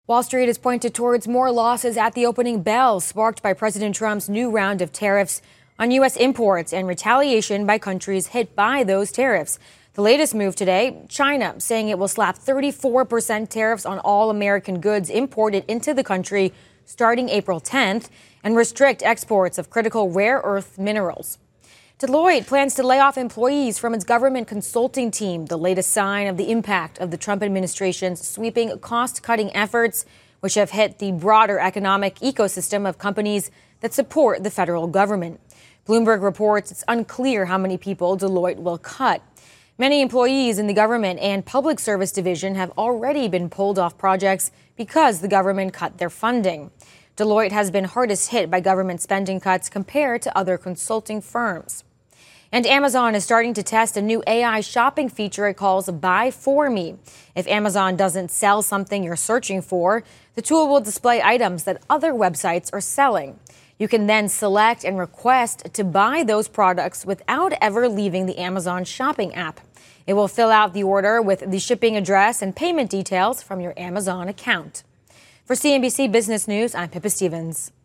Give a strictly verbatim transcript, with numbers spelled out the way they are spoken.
Wall Street has pointed towards more losses at the opening bell, sparked by President Trump's new round of tariffs on U S imports and retaliation by countries hit by those tariffs. The latest move today, China saying it will slap thirty-four percent tariffs on all American goods imported into the country starting April tenth and restrict exports of critical rare earth minerals. Deloitte plans to lay off employees from its government consulting team, the latest sign of the impact of the Trump administration's sweeping cost-cutting efforts, which have hit the broader economic ecosystem of companies that support the federal government. Bloomberg reports it's unclear how many people Deloitte will cut. Many employees in the government and public service division have already been pulled off projects because the government cut their funding. Deloitte has been hardest hit by government spending cuts compared to other consulting firms. And Amazon is starting to test a new A I shopping feature it calls Buy For Me. If Amazon doesn't sell something you're searching for, the tool will display items that other websites are selling. You can then select and request to buy those products without ever leaving the Amazon shopping app. It will fill out the order with the shipping address and payment details from your Amazon account. For C N B C Business News, I'm Pippa Stevens.